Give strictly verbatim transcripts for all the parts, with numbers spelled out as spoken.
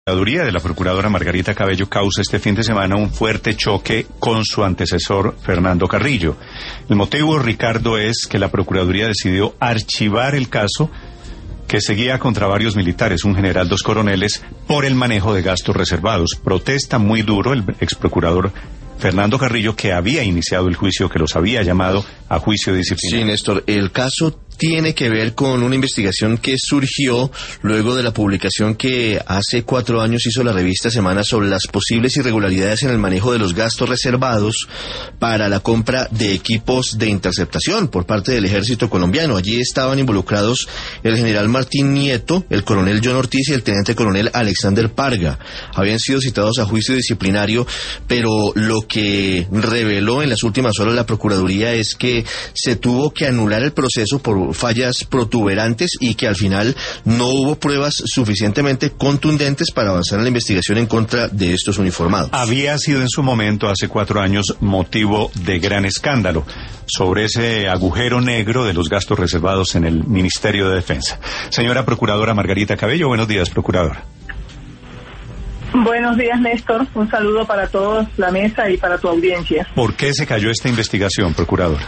La Procuraduría de la Procuradora Margarita Cabello causa este fin de semana un fuerte choque con su antecesor Fernando Carrillo. El motivo, Ricardo, es que la Procuraduría decidió archivar el caso que seguía contra varios militares, un general, dos coroneles, por el manejo de gastos reservados. Protesta muy duro el exprocurador Fernando Carrillo, que había iniciado el juicio, que los había llamado a juicio disciplinario. Sí, Néstor, el caso tiene que ver con una investigación que surgió luego de la publicación que hace cuatro años hizo la revista Semana sobre las posibles irregularidades en el manejo de los gastos reservados para la compra de equipos de interceptación por parte del ejército colombiano. Allí estaban involucrados el general Martín Nieto, el coronel John Ortiz y el teniente coronel Alexander Parga. Habían sido citados a juicio disciplinario, pero lo que reveló en las últimas horas la Procuraduría es que se tuvo que anular el proceso por fallas protuberantes y que al final no hubo pruebas suficientemente contundentes para avanzar en la investigación en contra de estos uniformados. Había sido en su momento, hace cuatro años, motivo de gran escándalo sobre ese agujero negro de los gastos reservados en el Ministerio de Defensa. Señora Procuradora Margarita Cabello, buenos días, Procuradora. Buenos días, Néstor. Un saludo para todos, la mesa y para tu audiencia. ¿Por qué se cayó esta investigación, Procuradora?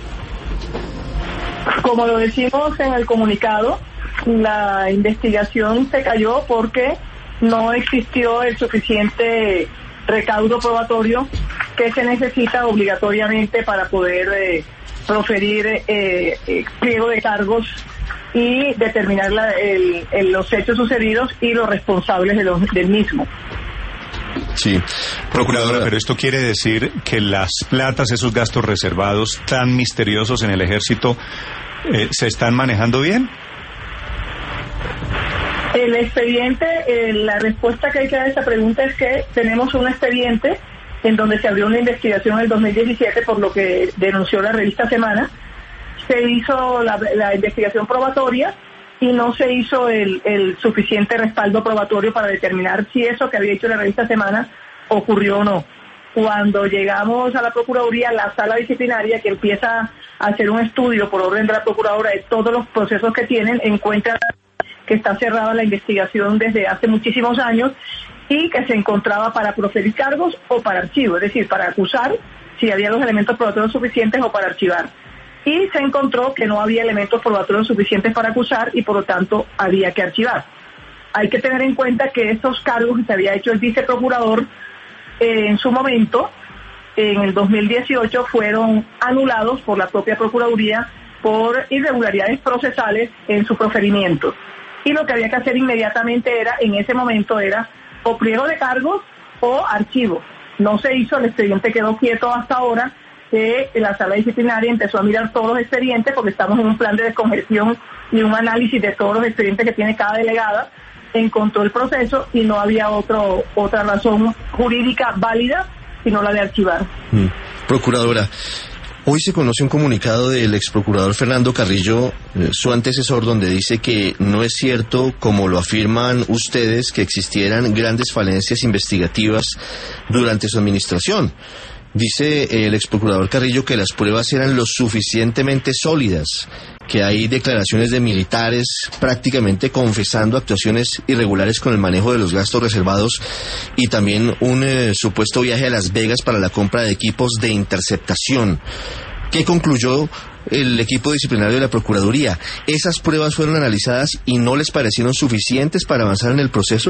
Como lo decimos en el comunicado, la investigación se cayó porque no existió el suficiente recaudo probatorio que se necesita obligatoriamente para poder eh, proferir eh, eh, pliego de cargos y determinar la, el, el, los hechos sucedidos y los responsables de los, del mismo. Sí, Procuradora, pero esto quiere decir que las platas, esos gastos reservados tan misteriosos en el ejército, eh, ¿se están manejando bien? El expediente, eh, la respuesta que hay que dar a esta pregunta es que tenemos un expediente en donde se abrió una investigación en el dos mil diecisiete por lo que denunció la revista Semana. Se hizo la, la investigación probatoria y no se hizo el, el suficiente respaldo probatorio para determinar si eso que había hecho la revista Semana ocurrió o no. Cuando llegamos a la Procuraduría, la sala disciplinaria que empieza a hacer un estudio por orden de la Procuradora de todos los procesos que tienen, encuentra que está cerrada la investigación desde hace muchísimos años y que se encontraba para proferir cargos o para archivo, es decir, para acusar si había los elementos probatorios suficientes o para archivar. Y se encontró que no había elementos probatorios suficientes para acusar y por lo tanto había que archivar. Hay que tener en cuenta que estos cargos que se había hecho el viceprocurador eh, en su momento, en el dos mil dieciocho, fueron anulados por la propia Procuraduría por irregularidades procesales en su proferimiento. Y lo que había que hacer inmediatamente era, en ese momento, era o pliego de cargos o archivo. No se hizo, el expediente quedó quieto hasta ahora, que la sala disciplinaria empezó a mirar todos los expedientes porque estamos en un plan de descongestión y un análisis de todos los expedientes que tiene cada delegada, encontró el proceso y no había otro otra razón jurídica válida sino la de archivar. Mm. Procuradora, hoy se conoce un comunicado del exprocurador Fernando Carrillo, eh, su antecesor, donde dice que no es cierto, como lo afirman ustedes, que existieran grandes falencias investigativas durante su administración. Dice el exprocurador Carrillo que las pruebas eran lo suficientemente sólidas, que hay declaraciones de militares prácticamente confesando actuaciones irregulares con el manejo de los gastos reservados y también un eh, supuesto viaje a Las Vegas para la compra de equipos de interceptación. ¿Qué concluyó el equipo disciplinario de la Procuraduría? ¿Esas pruebas fueron analizadas y no les parecieron suficientes para avanzar en el proceso?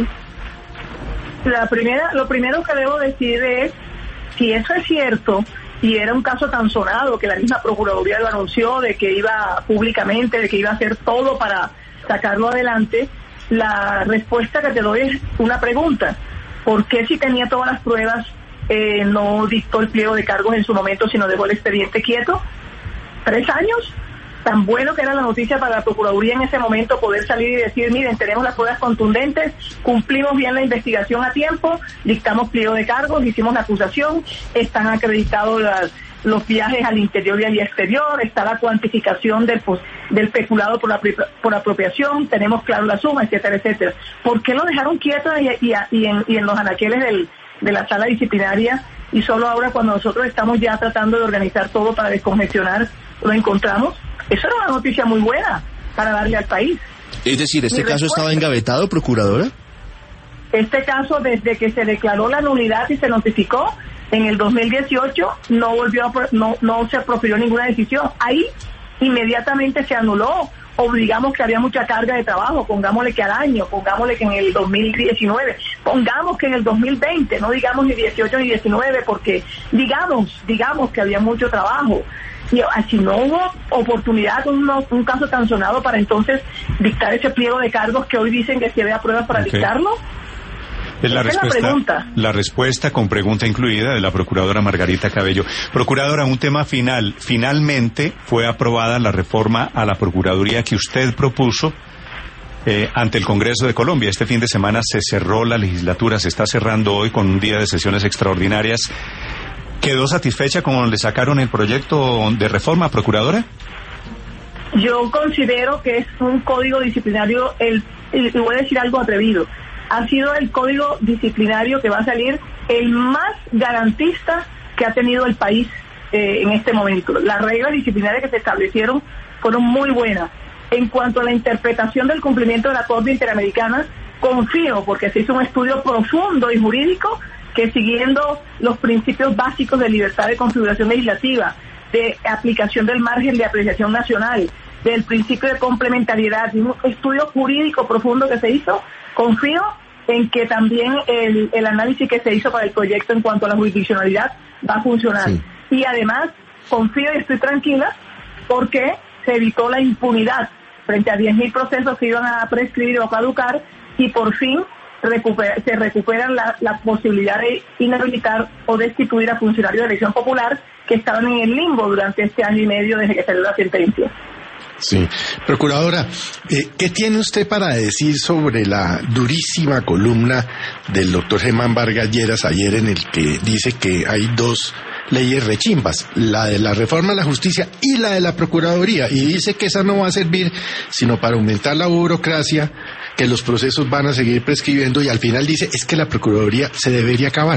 La primera, lo primero que debo decir es, si eso es cierto, y era un caso tan sonado que la misma Procuraduría lo anunció, de que iba públicamente, de que iba a hacer todo para sacarlo adelante, la respuesta que te doy es una pregunta. ¿Por qué, si tenía todas las pruebas, eh, no dictó el pliego de cargos en su momento, sino dejó el expediente quieto? ¿Tres años? Tan bueno que era la noticia para la Procuraduría en ese momento poder salir y decir, miren, tenemos las pruebas contundentes, cumplimos bien la investigación a tiempo, dictamos pliego de cargos, hicimos la acusación, están acreditados las, los viajes al interior y al exterior, está la cuantificación del, del peculado por, la, por apropiación, tenemos claro la suma, etcétera, etcétera. ¿Por qué lo dejaron quieto y, y, y, en, y en los anaqueles del, de la sala disciplinaria y solo ahora, cuando nosotros estamos ya tratando de organizar todo para descongestionar, lo encontramos? Eso era una noticia muy buena para darle al país. Es decir, ¿este caso estaba engavetado, Procuradora? Este caso, desde que se declaró la nulidad y se notificó, en el dos mil dieciocho no volvió a, no, no se profirió ninguna decisión. Ahí inmediatamente se anuló, o digamos que había mucha carga de trabajo, pongámosle que al año, pongámosle que en el dos mil diecinueve, pongamos que en el dos mil veinte, no digamos ni dieciocho ni diecinueve, porque digamos, digamos que había mucho trabajo. Y así no hubo oportunidad, un, un caso tan sonado para entonces dictar ese pliego de cargos que hoy dicen que se vea pruebas para okay. dictarlo. Es la, respuesta, es la, pregunta. la respuesta con pregunta incluida de la procuradora Margarita Cabello. Procuradora, un tema final. Finalmente fue aprobada la reforma a la Procuraduría que usted propuso eh, ante el Congreso de Colombia. Este fin de semana se cerró la legislatura, se está cerrando hoy con un día de sesiones extraordinarias. ¿Quedó satisfecha con le sacaron el proyecto de reforma, procuradora? Yo considero que es un código disciplinario, el, y voy a decir algo atrevido, ha sido el código disciplinario que va a salir el más garantista que ha tenido el país eh, en este momento. Las reglas disciplinarias que se establecieron fueron muy buenas. En cuanto a la interpretación del cumplimiento de la Corte Interamericana, confío, porque se hizo un estudio profundo y jurídico, que siguiendo los principios básicos de libertad de configuración legislativa, de aplicación del margen de apreciación nacional, del principio de complementariedad, y un estudio jurídico profundo que se hizo, confío en que también el, el análisis que se hizo para el proyecto en cuanto a la jurisdiccionalidad va a funcionar. Sí. Y además, confío y estoy tranquila porque se evitó la impunidad frente a diez mil procesos que iban a prescribir o caducar, y por fin recupera, se recupera la, la posibilidad de inhabilitar o destituir a funcionarios de elección popular que estaban en el limbo durante este año y medio desde que salió la sentencia. Sí. Procuradora, eh, ¿qué tiene usted para decir sobre la durísima columna del doctor Germán Vargas Lleras ayer, en el que dice que hay dos leyes rechimbas, la de la reforma a la justicia y la de la Procuraduría, y dice que esa no va a servir sino para aumentar la burocracia, que los procesos van a seguir prescribiendo, y al final dice es que la Procuraduría se debería acabar?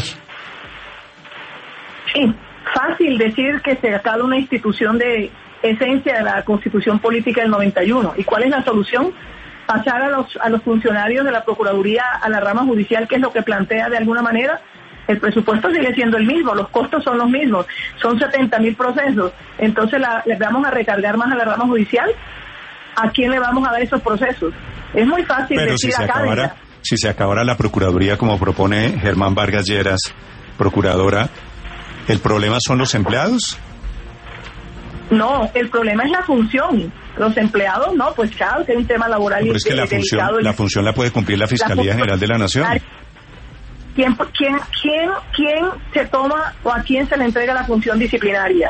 Sí, fácil decir que se acaba una institución de esencia de la Constitución Política del noventa y uno. ¿Y cuál es la solución? Pasar a los a los funcionarios de la Procuraduría a la rama judicial, que es lo que plantea de alguna manera. El presupuesto sigue siendo el mismo, los costos son los mismos, son setenta mil procesos. Entonces, la, ¿le vamos a recargar más a la rama judicial? ¿A quién le vamos a dar esos procesos? Es muy fácil Pero decir si se acá. acabara, si se acabara la Procuraduría como propone Germán Vargas Lleras, procuradora, ¿el problema son los empleados? No, el problema es la función. Los empleados, no, pues claro, que es un tema laboral. Pero es que la función, la función la puede cumplir la Fiscalía la General de la Nación. ¿Quién, quién, quién, ¿Quién se toma o a quién se le entrega la función disciplinaria?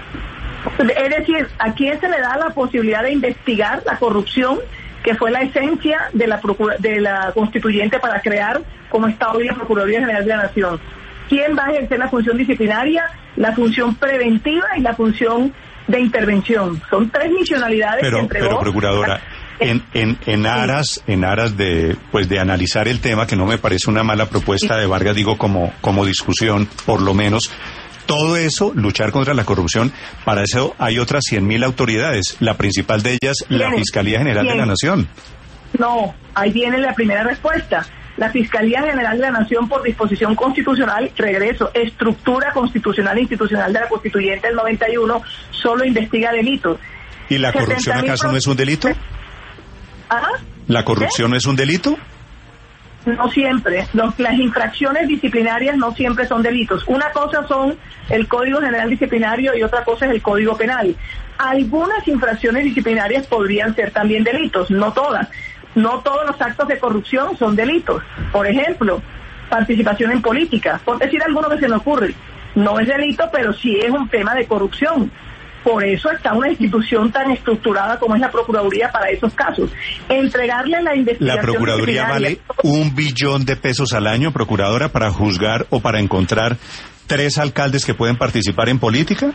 Es decir, ¿a quién se le da la posibilidad de investigar la corrupción, que fue la esencia de la procura, de la constituyente para crear, como está hoy, la Procuraduría General de la Nación? ¿Quién va a ejercer la función disciplinaria, la función preventiva y la función de intervención? Son tres misionalidades pero, que entregó. Pero, procuradora, en, en, en aras, en aras de, pues, de analizar el tema, que no me parece una mala propuesta de Vargas, digo, como, como discusión, por lo menos, todo eso, luchar contra la corrupción, para eso hay otras cien mil autoridades, la principal de ellas, la Fiscalía General de la Nación. No, ahí viene la primera respuesta. La Fiscalía General de la Nación, por disposición constitucional, regreso, estructura constitucional e institucional de la Constituyente del noventa y uno, solo investiga delitos. ¿Y la corrupción acaso no es un delito? ¿Ah? ¿La corrupción no es un delito? No siempre. Los, las infracciones disciplinarias no siempre son delitos. Una cosa son el Código General Disciplinario y otra cosa es el Código Penal. Algunas infracciones disciplinarias podrían ser también delitos, no todas. No todos los actos de corrupción son delitos. Por ejemplo, participación en política. Por decir alguno que se me ocurre. No es delito, pero sí es un tema de corrupción. Por eso está una institución tan estructurada como es la Procuraduría para esos casos. Entregarle la investigación. ¿La Procuraduría vale un billón de pesos al año, procuradora, para juzgar o para encontrar tres alcaldes que pueden participar en política?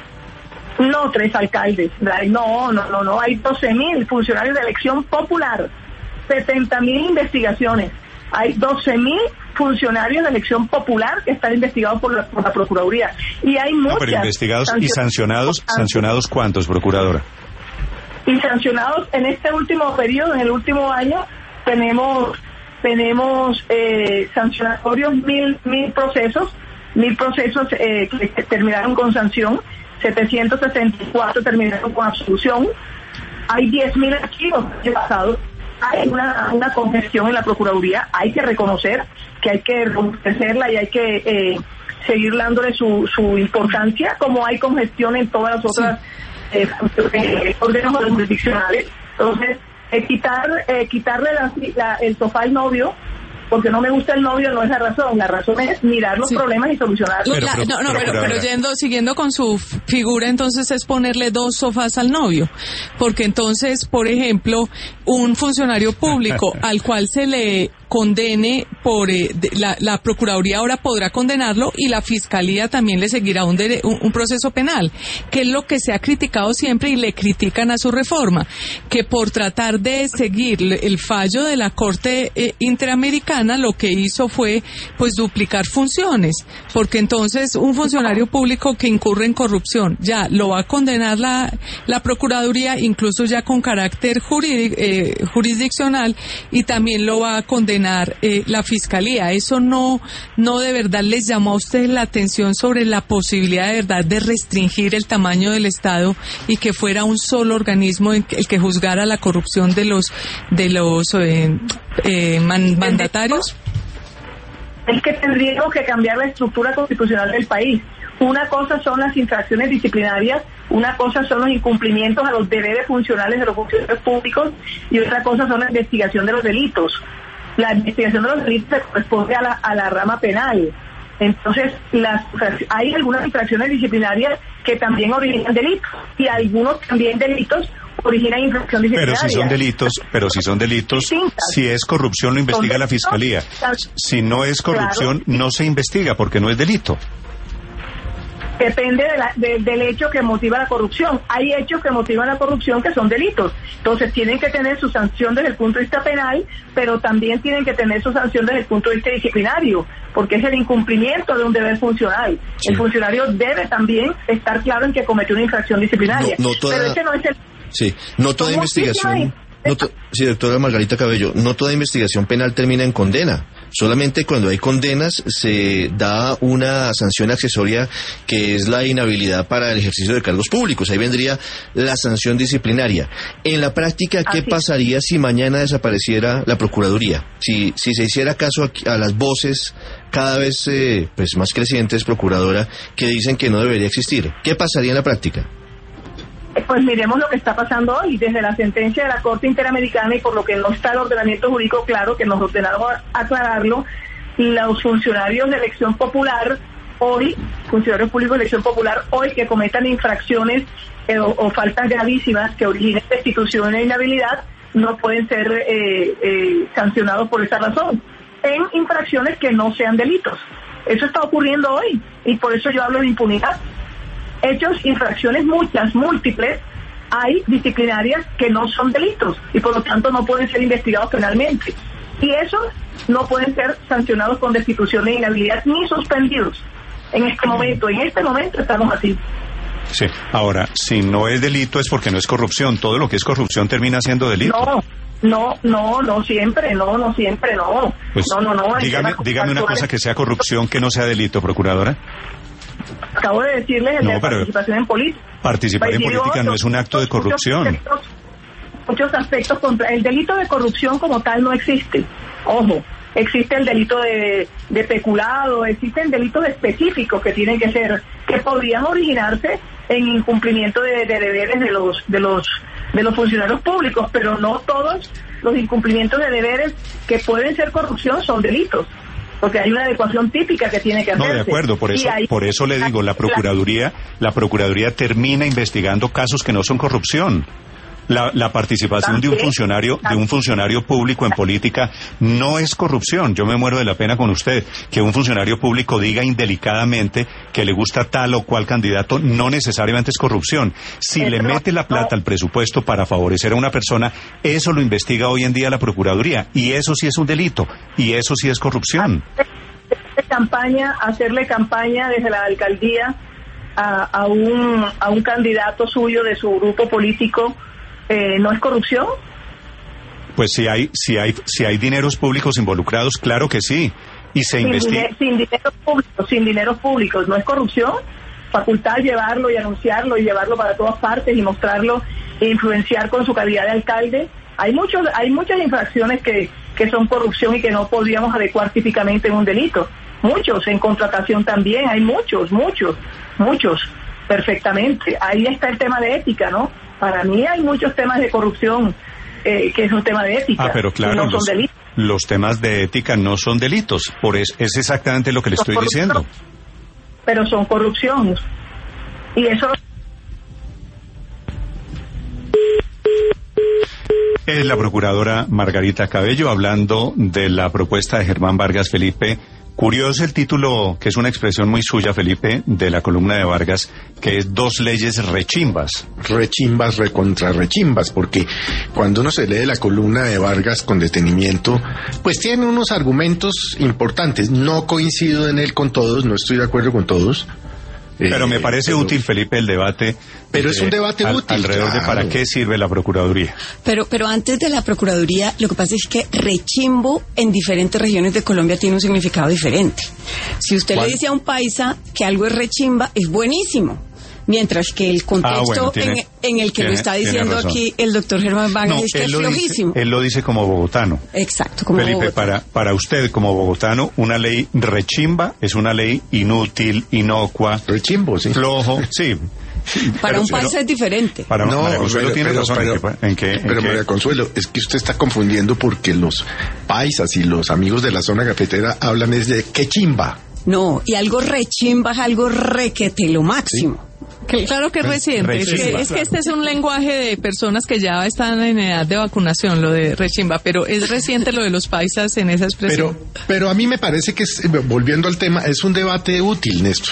No, tres alcaldes. No, no, no, no. Hay doce mil funcionarios de elección popular, setenta mil investigaciones. Hay doce mil funcionarios de elección popular que están investigados por la, por la Procuraduría. Y hay muchas... No, pero investigados y sancionados, ¿sancionados cuántos, procuradora? Y sancionados en este último periodo, en el último año, tenemos tenemos eh, sancionatorios, mil, mil procesos, mil procesos eh, que, que terminaron con sanción, setecientos sesenta y cuatro terminaron con absolución, hay diez mil archivos pasados, hay una, una congestión en la Procuraduría, hay que reconocer que hay que robustecerla y hay que eh, seguir dándole su, su importancia, como hay congestión en todas las otras eh, eh, órdenes jurisdiccionales. Entonces, eh, quitar eh, quitarle la, la, el sofá al novio, porque no me gusta el novio, no es la razón. La razón es mirar los sí. problemas y solucionarlos. Pero, pero, no, no, pero, pero, pero yendo, siguiendo con su figura, entonces es ponerle dos sofás al novio. Porque entonces, por ejemplo, un funcionario público al cual se le condene por eh, de, la, la Procuraduría ahora podrá condenarlo y la Fiscalía también le seguirá un, de, un, un proceso penal, que es lo que se ha criticado siempre y le critican a su reforma, que por tratar de seguir el fallo de la Corte eh, Interamericana lo que hizo fue pues duplicar funciones, porque entonces un funcionario público que incurre en corrupción ya lo va a condenar la, la Procuraduría, incluso ya con carácter jurídico, eh, jurisdiccional, y también lo va a condenar Eh, la Fiscalía. ¿Eso no no de verdad les llamó a ustedes la atención sobre la posibilidad de verdad de restringir el tamaño del Estado y que fuera un solo organismo el que juzgara la corrupción de los de los eh, eh, man, mandatarios? Es que tendríamos que cambiar la estructura constitucional del país. Una cosa son las infracciones disciplinarias, una cosa son los incumplimientos a los deberes funcionales de los funcionarios públicos y otra cosa son la investigación de los delitos. La investigación de los delitos se corresponde a la, a la rama penal. Entonces, las, hay algunas infracciones disciplinarias que también originan delitos y algunos también delitos originan infracción disciplinaria. Pero si son delitos, pero si son delitos, distintas. Si es corrupción lo investiga la Fiscalía. Si no es corrupción, claro, no se investiga porque no es delito. Depende de la, de, del hecho que motiva la corrupción. Hay hechos que motivan la corrupción que son delitos. Entonces tienen que tener su sanción desde el punto de vista penal, pero también tienen que tener su sanción desde el punto de vista disciplinario, porque es el incumplimiento de un deber funcional. Sí. El funcionario debe también estar claro en que cometió una infracción disciplinaria. No, no toda... Pero ese no es el... Sí, no toda investigación... No to... Sí, doctora Margarita Cabello, no toda investigación penal termina en condena. Solamente cuando hay condenas se da una sanción accesoria que es la inhabilidad para el ejercicio de cargos públicos. Ahí vendría la sanción disciplinaria. En la práctica, ¿qué Así. pasaría si mañana desapareciera la Procuraduría? Si, si se hiciera caso a, a las voces cada vez eh, pues más crecientes, procuradora, que dicen que no debería existir. ¿Qué pasaría en la práctica? Pues miremos lo que está pasando hoy, desde la sentencia de la Corte Interamericana y por lo que no está el ordenamiento jurídico claro, que nos ordenaron aclararlo, los funcionarios de elección popular hoy, funcionarios públicos de elección popular hoy que cometan infracciones eh, o, o faltas gravísimas que originen destitución e inhabilidad, no pueden ser eh, eh, sancionados por esa razón, en infracciones que no sean delitos. Eso está ocurriendo hoy y por eso yo hablo de impunidad. Hechos, infracciones muchas, múltiples, hay disciplinarias que no son delitos y por lo tanto no pueden ser investigados penalmente. Y esos no pueden ser sancionados con destitución de inhabilidad ni suspendidos. En este momento, en este momento estamos así. Sí, ahora, si no es delito es porque no es corrupción. Todo lo que es corrupción termina siendo delito. No. No, no, no siempre, no, no siempre, no. Pues, no, no, no. Dígame, dígame una cosa que sea corrupción, que no sea delito, procuradora. Acabo de decirles el no, de participación en política. Participar en política no es un acto de corrupción. Muchos aspectos, muchos aspectos contra el delito de corrupción como tal no existe. Ojo, existe el delito de, de peculado, existen delitos específicos que tienen que ser, que podrían originarse en incumplimiento de, de deberes de los de los de los funcionarios públicos, pero no todos los incumplimientos de deberes que pueden ser corrupción son delitos. Porque hay una adecuación típica que tiene que hacerse. No, de acuerdo, por eso, hay... por eso le digo, la Procuraduría, la Procuraduría termina investigando casos que no son corrupción. La, la participación de un funcionario, de un funcionario público en política no es corrupción. Yo me muero de la pena con usted. Que un funcionario público diga indelicadamente que le gusta tal o cual candidato no necesariamente es corrupción. Si le mete la plata al presupuesto para favorecer a una persona, eso lo investiga hoy en día la Procuraduría. Y eso sí es un delito. Y eso sí es corrupción. Campaña, hacerle campaña desde la alcaldía a, a un a un candidato suyo de su grupo político. Eh, ¿No es corrupción? Pues si hay, si hay, si hay dineros públicos involucrados, claro que sí. Y se sin investiga. Diner, sin dinero público, sin dineros públicos, ¿no es corrupción? Facultad llevarlo y anunciarlo y llevarlo para todas partes y mostrarlo e influenciar con su calidad de alcalde. Hay muchos, hay muchas infracciones que, que son corrupción y que no podríamos adecuar típicamente en un delito. Muchos, en contratación también, hay muchos, muchos, muchos, perfectamente. Ahí está el tema de ética, ¿no? Para mí hay muchos temas de corrupción eh, que es un tema de ética. Ah, pero claro, no son los, delitos. los temas de ética no son delitos, por eso es exactamente lo que le Son estoy corrupción, diciendo. Pero son corrupción. Y eso... Es la procuradora Margarita Cabello hablando de la propuesta de Germán Vargas. Felipe, curioso el título, que es una expresión muy suya, Felipe, de la columna de Vargas, que es dos leyes rechimbas. Rechimbas, recontra rechimbas, porque cuando uno se lee la columna de Vargas con detenimiento, pues tiene unos argumentos importantes. No coincido en él con todos, no estoy de acuerdo con todos. Pero me parece pero, útil, Felipe, el debate. Pero eh, es un debate al, útil. Alrededor Claro. de para qué sirve la Procuraduría. Pero, pero antes de la Procuraduría, lo que pasa es que rechimbo en diferentes regiones de Colombia tiene un significado diferente. Si usted ¿Cuál? le dice a un paisa que algo es rechimba, es buenísimo. Mientras que el contexto Ah, bueno, tiene, en, en el que tiene, lo está diciendo razón. aquí el doctor Germán Vargas No, es que él es lo flojísimo. Dice, él lo dice como bogotano. Exacto, como Felipe, Bogotá. para, para usted como bogotano, una ley rechimba es una ley inútil, inocua, Rechimbo, sí. flojo, sí. Para Pero- un paisa pero- es diferente. Para No, María Consuelo pero- tiene pero- razón pero- en que, en que- en Pero que- María Consuelo, es que usted está confundiendo porque los paisas y los amigos de la zona cafetera hablan es de qué chimba. No, y algo rechimba es algo requete lo máximo. Que claro que es reciente, es que, Rechimba. es que este es un lenguaje de personas que ya están en edad de vacunación, lo de rechimba, pero es reciente lo de los paisas en esa expresión. Pero, pero a mí me parece que, es, volviendo al tema, es un debate útil, Néstor.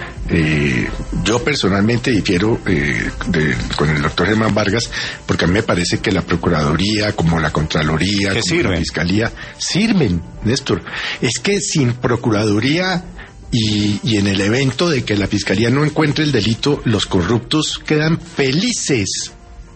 Eh, yo personalmente difiero eh, de, con el doctor Germán Vargas, porque a mí me parece que la Procuraduría, como la Contraloría, ¿Qué como sirven? la Fiscalía, sirven, Néstor. Es que sin Procuraduría y, y en el evento de que la Fiscalía no encuentre el delito, los corruptos quedan felices.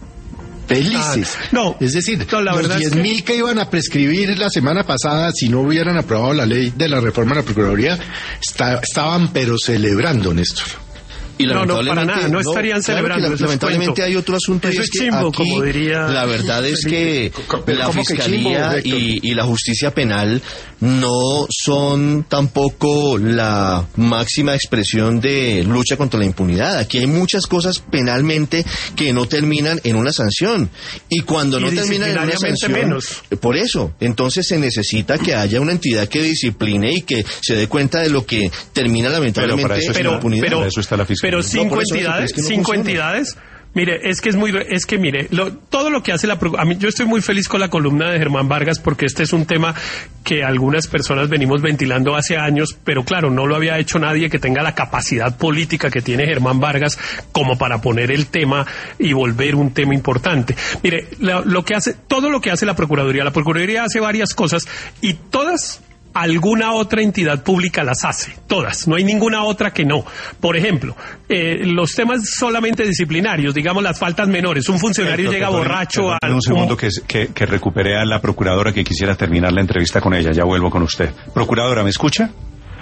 Felices. Ah, no, es decir, no, la los verdad es diez mil que... que iban a prescribir la semana pasada, si no hubieran aprobado la ley de la reforma de la Procuraduría, está, estaban pero celebrando, Néstor. Y No, no, para nada, no estarían claro celebrando, que la- eso es lamentablemente cuento. hay otro asunto y Eso es es que chimbo, aquí como diría la verdad es que Pero la ¿cómo que fiscalía chimbo, Héctor? y, y la justicia penal no son tampoco la máxima expresión de lucha contra la impunidad. Aquí hay muchas cosas penalmente que no terminan en una sanción y cuando Y no terminan en una disciplinariamente sanción, menos. por eso, entonces se necesita que haya una entidad que discipline y que se dé cuenta de lo que termina lamentablemente para eso en pero, la impunidad. pero, Para eso está la fiscalía. pero cinco No, por eso es que entidades, es que no cinco funciona. entidades. Mire, es que es muy, es que mire, lo, todo lo que hace la, Pro- a mí, yo estoy muy feliz con la columna de Germán Vargas porque este es un tema que algunas personas venimos ventilando hace años, pero claro, no lo había hecho nadie que tenga la capacidad política que tiene Germán Vargas como para poner el tema y volver un tema importante. Mire, lo, lo que hace, todo lo que hace la Procuraduría, la Procuraduría hace varias cosas y todas alguna otra entidad pública las hace, todas, no hay ninguna otra que no. Por ejemplo, eh, los temas solamente disciplinarios, digamos las faltas menores, un funcionario Héctor, llega perdone, borracho perdone al... un segundo que, que, que recuperé a la procuradora que quisiera terminar la entrevista con ella. Ya vuelvo con usted. Procuradora, ¿me escucha?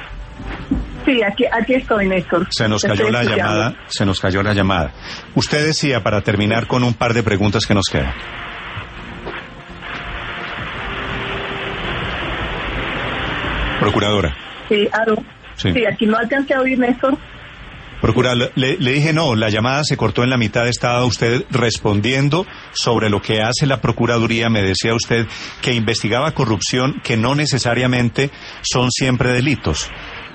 Sí, aquí, aquí estoy, Néstor. Se nos Te cayó estoy la escuchando. llamada, se nos cayó la llamada. Usted decía, para terminar con un par de preguntas que nos quedan. Procuradora. Sí, aló. Sí. Sí. aquí no alcancé a oír, Néstor. Procurador, le, le dije no, la llamada se cortó en la mitad, estaba usted respondiendo sobre lo que hace la Procuraduría, me decía usted que investigaba corrupción que no necesariamente son siempre delitos.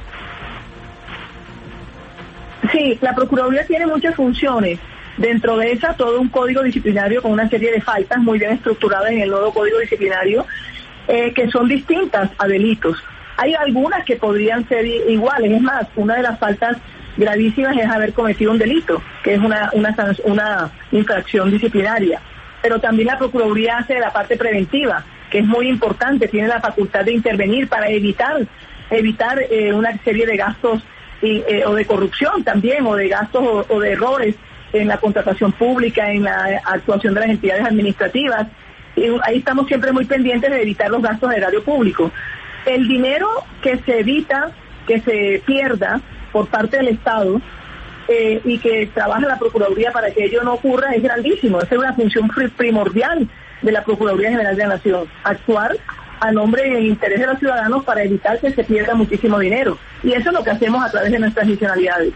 Sí, la Procuraduría tiene muchas funciones. Dentro de esa, todo un código disciplinario con una serie de faltas muy bien estructuradas en el nuevo código disciplinario, eh, que son distintas a delitos. Hay algunas que podrían ser i- iguales. Es más, una de las faltas gravísimas es haber cometido un delito, que es una, una, san- una infracción disciplinaria. Pero también la Procuraduría hace la parte preventiva, que es muy importante, tiene la facultad de intervenir para evitar, evitar eh, una serie de gastos y, eh, o de corrupción también, o de gastos o, o de errores en la contratación pública, en la actuación de las entidades administrativas. y ahí estamos siempre muy pendientes de evitar los gastos de erario público. El dinero que se evita, que se pierda por parte del Estado, eh, y que trabaja la Procuraduría para que ello no ocurra, es grandísimo. Esa es una función primordial de la Procuraduría General de la Nación, actuar a nombre y en interés de los ciudadanos para evitar que se pierda muchísimo dinero. Y eso es lo que hacemos a través de nuestras adicionalidades.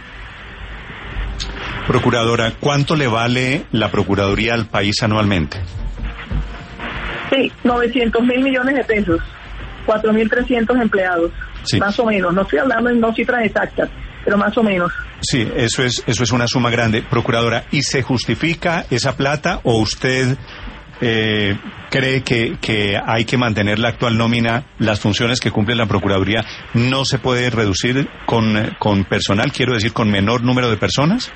Procuradora, ¿cuánto le vale la Procuraduría al país anualmente? Sí, novecientos mil millones de pesos, cuatro mil trescientos empleados, sí. Más o menos. No estoy hablando en dos cifras exactas, pero más o menos. Sí, eso es, eso es una suma grande. Procuradora, ¿y se justifica esa plata o usted eh, cree que, que hay que mantener la actual nómina, las funciones que cumple la Procuraduría, no se puede reducir con, con personal, quiero decir, con menor número de personas?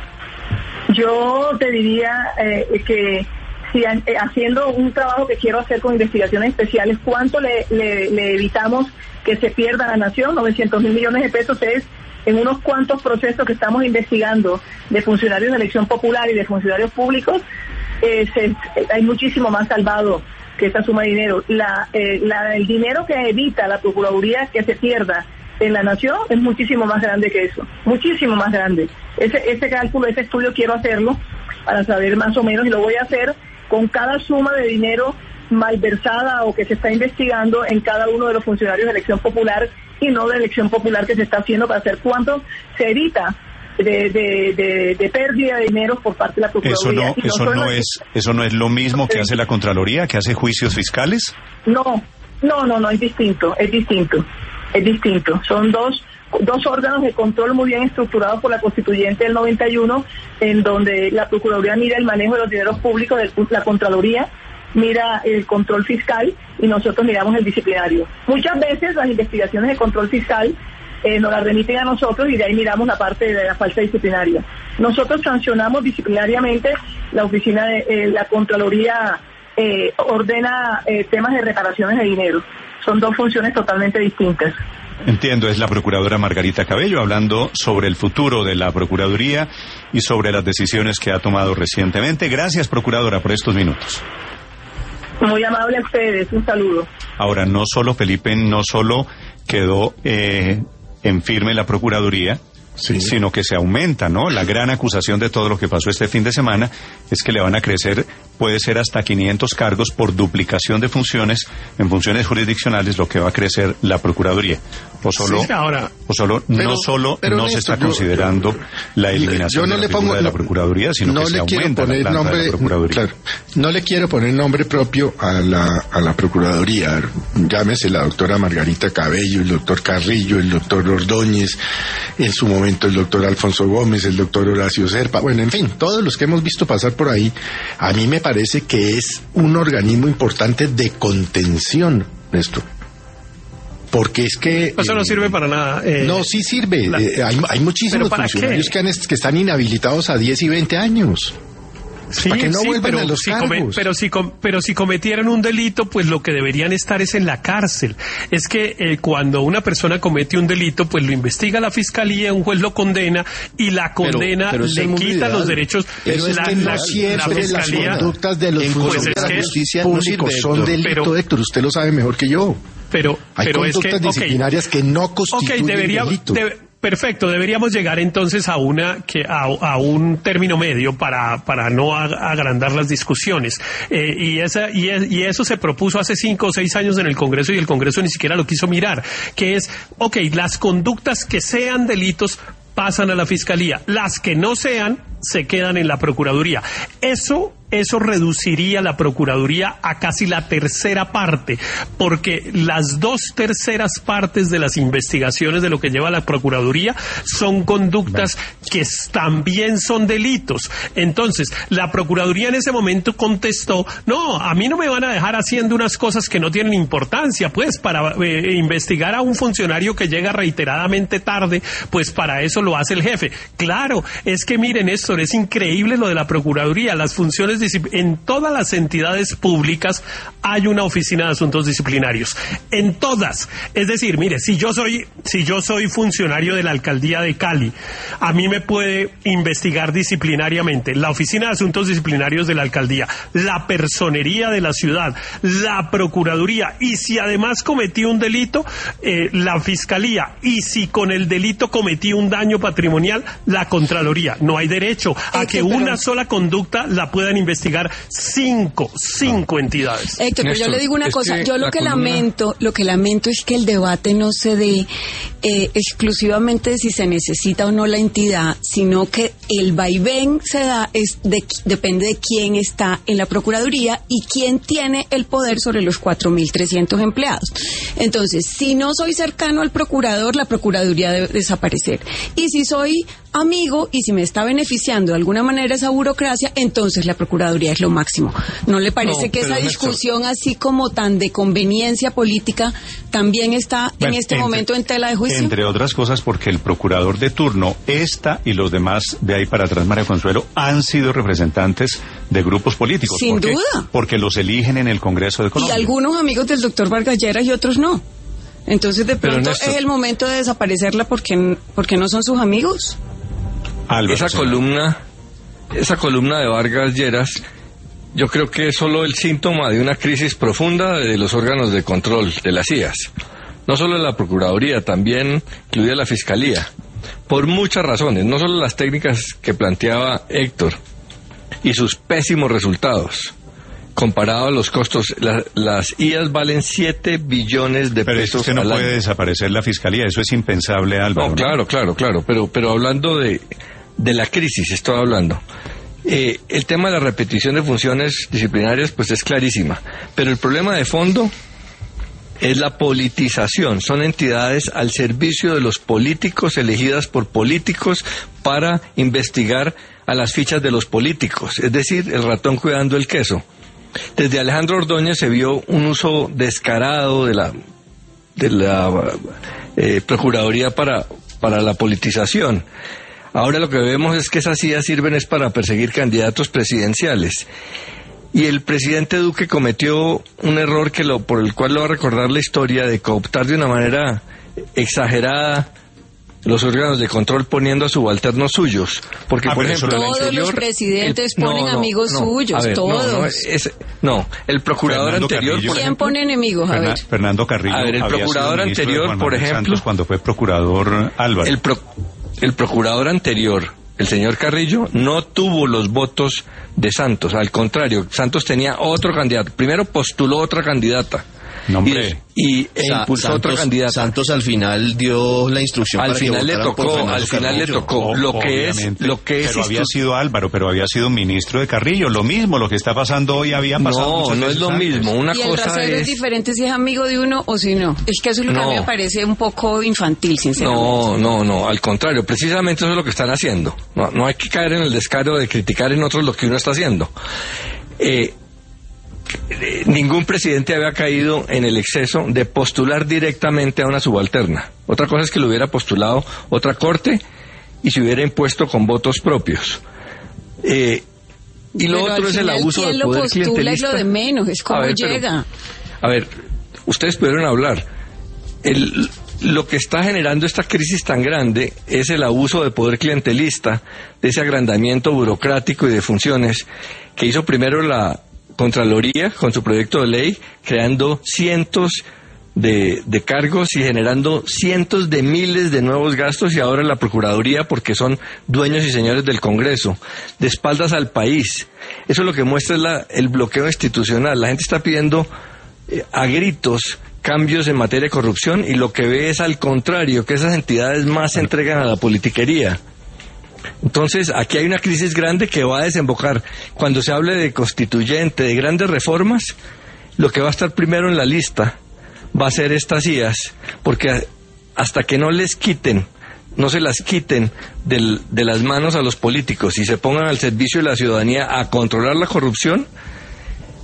Yo te diría eh, que si eh, haciendo un trabajo que quiero hacer con investigaciones especiales, ¿cuánto le, le, le evitamos que se pierda la nación? novecientos mil millones de pesos es en unos cuantos procesos que estamos investigando de funcionarios de elección popular y de funcionarios públicos. Eh, se, hay muchísimo más salvado que esa suma de dinero. La, eh, la, el dinero que evita la Procuraduría que se pierda en la nación es muchísimo más grande que eso, muchísimo más grande. Ese, ese cálculo, ese estudio quiero hacerlo para saber más o menos, y lo voy a hacer con cada suma de dinero malversada o que se está investigando en cada uno de los funcionarios de elección popular y no de elección popular que se está haciendo, para hacer cuánto se evita de, de, de, de pérdida de dinero por parte de la Procuraduría. Eso no, eso no, no es, eso no es lo mismo que hace la Contraloría, que hace juicios fiscales. No, no, no, no, es distinto, es distinto, es distinto. Son dos dos órganos de control muy bien estructurados por la Constituyente del noventa y uno, en donde la Procuraduría mira el manejo de los dineros públicos, de la Contraloría mira el control fiscal y nosotros miramos el disciplinario. Muchas veces las investigaciones de control fiscal eh, nos las remiten a nosotros y de ahí miramos la parte de la falta disciplinaria. Nosotros sancionamos disciplinariamente, la oficina de eh, la Contraloría eh, ordena eh, temas de reparaciones de dinero. Son dos funciones totalmente distintas. Entiendo, es la Procuradora Margarita Cabello hablando sobre el futuro de la Procuraduría y sobre las decisiones que ha tomado recientemente. Gracias, Procuradora, por estos minutos. Muy amable a ustedes, un saludo. Ahora, no solo, Felipe, no solo quedó eh, en firme la Procuraduría, sí, sino que se aumenta, ¿no? La gran acusación de todo lo que pasó este fin de semana es que le van a crecer, puede ser hasta quinientos cargos por duplicación de funciones en funciones jurisdiccionales, lo que va a crecer la Procuraduría. O solo, sí, ahora, o solo pero, no solo pero no Néstor, se está yo, yo, considerando la eliminación yo no de la le pongo, de la Procuraduría, sino no que se le aumenta poner la planta nombre, de la Procuraduría. Claro, no le quiero poner nombre propio a la, a la Procuraduría. Llámese la doctora Margarita Cabello, el doctor Carrillo, el doctor Ordóñez, en su momento el doctor Alfonso Gómez, el doctor Horacio Serpa, bueno, en fin, todos los que hemos visto pasar por ahí. A mí me parece que es un organismo importante de contención, Néstor. Porque es que... Eso eh, no sirve para nada. Eh, no, sí sirve. La, eh, hay, hay muchísimos funcionarios que, han, que están inhabilitados a diez y veinte años. Sí, para que no sí, vuelvan pero, a los si cargos. come, pero, si com, pero si cometieran un delito, pues lo que deberían estar es en la cárcel. Es que eh, cuando una persona comete un delito, pues lo investiga la fiscalía, un juez lo condena y la condena pero, pero le quita los derechos. Pero es la, que no la, siempre la fiscalía, las conductas de los funcionarios pues de la justicia públicos no son delito, pero, Héctor, usted lo sabe mejor que yo. Pero, hay pero conductas es que, disciplinarias okay, que no constituyen okay, debería, delito. Debe, Perfecto, deberíamos llegar entonces a una que a, a un término medio para para no agrandar las discusiones eh, y esa y, es, y eso se propuso hace cinco o seis años en el Congreso y el Congreso ni siquiera lo quiso mirar, que es, okay, las conductas que sean delitos pasan a la Fiscalía, las que no sean se quedan en la Procuraduría. Eso Eso reduciría la Procuraduría a casi la tercera parte, porque las dos terceras partes de las investigaciones de lo que lleva la Procuraduría son conductas que también son delitos. Entonces, la Procuraduría en ese momento contestó, no, a mí no me van a dejar haciendo unas cosas que no tienen importancia, pues para eh, investigar a un funcionario que llega reiteradamente tarde, pues para eso lo hace el jefe. Claro, es que miren, Néstor, es increíble lo de la Procuraduría, las funciones de en todas las entidades públicas hay una oficina de asuntos disciplinarios. En todas. Es decir, mire, si yo soy, si yo soy funcionario de la alcaldía de Cali, a mí me puede investigar disciplinariamente la oficina de asuntos disciplinarios de la alcaldía, la personería de la ciudad, la procuraduría, y si además cometí un delito, eh, la fiscalía, y si con el delito cometí un daño patrimonial, la Contraloría. No hay derecho a que una sola conducta la puedan investigar cinco, cinco entidades. Héctor, pero yo le digo una cosa, yo lo que lamento, lo que lamento es que el debate no se dé eh, exclusivamente de si se necesita o no la entidad, sino que el vaivén se da, es de, depende de quién está en la Procuraduría y quién tiene el poder sobre los cuatro mil trescientos empleados. Entonces, si no soy cercano al procurador, la Procuraduría debe desaparecer. Y si soy amigo y si me está beneficiando de alguna manera esa burocracia, entonces la Procuraduría es lo máximo. ¿No le parece no, que esa discusión Néstor, así como tan de conveniencia política también está bueno, en este entre, momento en tela de juicio? Entre otras cosas porque el procurador de turno, esta y los demás de ahí para atrás, María Consuelo, han sido representantes de grupos políticos. Sin ¿Por duda. Qué? Porque los eligen en el Congreso de Colombia. Y algunos amigos del doctor Vargas Lleras y otros no. Entonces de pronto Néstor, es el momento de desaparecerla porque, porque no son sus amigos. Álvaro, esa señor. columna, esa columna de Vargas Lleras, yo creo que es solo el síntoma de una crisis profunda de los órganos de control de las I A S. No solo la Procuraduría, también incluida la Fiscalía. Por muchas razones, no solo las técnicas que planteaba Héctor y sus pésimos resultados. Comparado a los costos, la, las I A S valen siete billones de pero pesos es que no al puede año. desaparecer la Fiscalía, eso es impensable, Álvaro. No, claro, claro, claro, pero, pero hablando de, de la crisis, estoy hablando. Eh, el tema de la repetición de funciones disciplinarias, pues es clarísima, pero el problema de fondo es la politización. Son entidades al servicio de los políticos, elegidas por políticos para investigar a las fichas de los políticos, es decir, el ratón cuidando el queso. Desde Alejandro Ordóñez se vio un uso descarado de la de la eh, Procuraduría para, para la politización. Ahora lo que vemos es que esas I A sirven es para perseguir candidatos presidenciales. Y el presidente Duque cometió un error que lo por el cual lo va a recordar la historia, de cooptar de una manera exagerada los órganos de control poniendo a subalternos suyos, porque ah, por ejemplo todos anterior, los presidentes el, ponen no, no, amigos no, suyos, ver, todos. No, no, es, no, el procurador Fernando anterior, Carrillo, por ¿quién ejemplo, pone enemigos? A ver. Fernando Carrillo. A ver, el procurador anterior, por ejemplo, Santos cuando fue procurador Álvaro. El, pro, el procurador anterior, el señor Carrillo, no tuvo los votos de Santos, al contrario, Santos tenía otro candidato. Primero postuló otra candidata. No, hombre. Y, y e Sa impulsó Santos, otra candidata. Santos al final dio la instrucción al para final que le tocó, al final Carrillo. le tocó lo que es, lo que pero es había sido Álvaro, pero había sido ministro de Carrillo. Lo mismo, lo que está pasando hoy había pasado. No, no es lo antes. mismo. Una y el cosa rasero es... es diferente si es amigo de uno o si no. Es que eso es lo que no. a mí me parece un poco infantil, sinceramente. No, no, no. Al contrario, precisamente eso es lo que están haciendo. No, no hay que caer en el descaro de criticar en otros lo que uno está haciendo. Eh, Ningún presidente había caído en el exceso de postular directamente a una subalterna. Otra cosa es que lo hubiera postulado otra corte y se hubiera impuesto con votos propios. Eh, y lo pero otro es el abuso de poder clientelista. Lo postula es lo de menos, es como ver, llega. Pero, a ver, ustedes pudieron hablar. El, lo que está generando esta crisis tan grande es el abuso de poder clientelista, de ese agrandamiento burocrático y de funciones que hizo primero la Contraloría con su proyecto de ley, creando cientos de, de cargos y generando cientos de miles de nuevos gastos, y ahora la Procuraduría porque son dueños y señores del Congreso, de espaldas al país. Eso lo que muestra es la, el bloqueo institucional. La gente está pidiendo eh, a gritos cambios en materia de corrupción, y lo que ve es al contrario, que esas entidades más se entregan a la politiquería. Entonces, aquí hay una crisis grande que va a desembocar. Cuando se hable de constituyente, de grandes reformas, lo que va a estar primero en la lista va a ser estas I A S, porque hasta que no les quiten, no se las quiten del, de las manos a los políticos y se pongan al servicio de la ciudadanía a controlar la corrupción,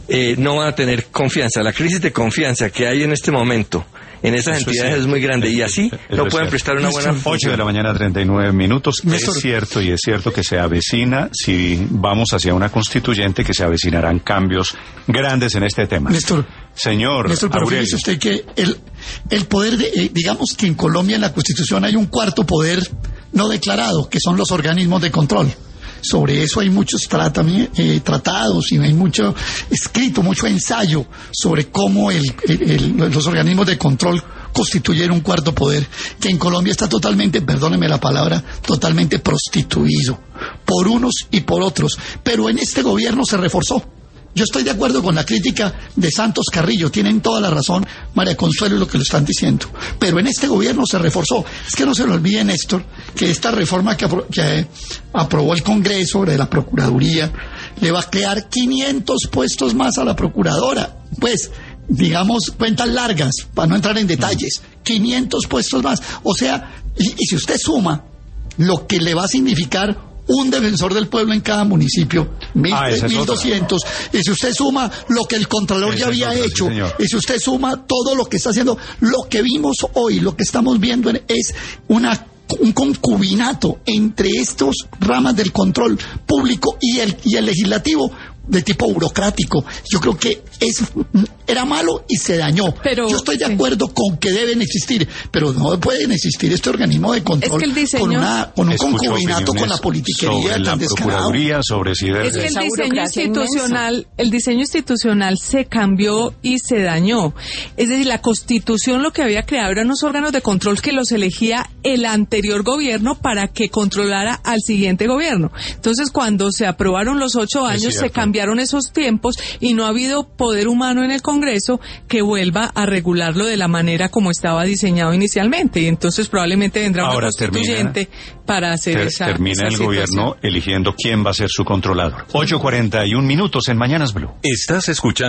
eh, no van a tener confianza. La crisis de confianza que hay en este momento en esas Eso entidades es, es muy grande y así no pueden cierto. prestar una buena función. ocho de la mañana, treinta y nueve minutos. Néstor. Es cierto y es cierto que se avecina, si vamos hacia una constituyente, que se avecinarán cambios grandes en este tema. Néstor. Señor Néstor, pero fíjese usted que el, el poder, de, eh, digamos que en Colombia en la Constitución hay un cuarto poder no declarado, que son los organismos de control. Sobre eso hay muchos tratami- eh, tratados y hay mucho escrito, mucho ensayo sobre cómo el, el, el, los organismos de control constituyen un cuarto poder, que en Colombia está totalmente, perdóneme la palabra, totalmente prostituido por unos y por otros, pero en este gobierno se reforzó. Yo estoy de acuerdo con la crítica de Santos Carrillo, tienen toda la razón María Consuelo y lo que lo están diciendo, pero en este gobierno se reforzó. Es que no se le olvide, Néstor, que esta reforma que, apro- que aprobó el Congreso de la Procuraduría le va a crear quinientos puestos más a la Procuradora, pues digamos cuentas largas, para no entrar en detalles, quinientos puestos más, o sea, y, y si usted suma lo que le va a significar un defensor del pueblo en cada municipio, mil, ah, mil doscientos, y si usted suma lo que el Contralor esa ya había otra, hecho, sí, y si usted suma todo lo que está haciendo, lo que vimos hoy, lo que estamos viendo es una un concubinato entre estos ramas del control público y el y el legislativo de tipo burocrático. Yo creo que es era malo y se dañó. Pero, yo estoy de acuerdo sí. con que deben existir, pero no pueden existir este organismo de control es que el diseño, con, una, con un concubinato con la politiquería sobre tan la procuraduría, sobre si debe es que el diseño institucional, inmensa. el diseño institucional se cambió y se dañó. Es decir, la Constitución lo que había creado eran unos órganos de control que los elegía el anterior gobierno para que controlara al siguiente gobierno. Entonces, cuando se aprobaron los ocho años, se cambiaron esos tiempos y no ha habido poder humano en el Congreso que vuelva a regularlo de la manera como estaba diseñado inicialmente. Y entonces probablemente vendrá una Ahora constituyente termina, para hacer ter, esa Termina esa el gobierno eligiendo quién va a ser su controlador. ocho cuarenta y un minutos en Mañanas Blue. Estás escuchando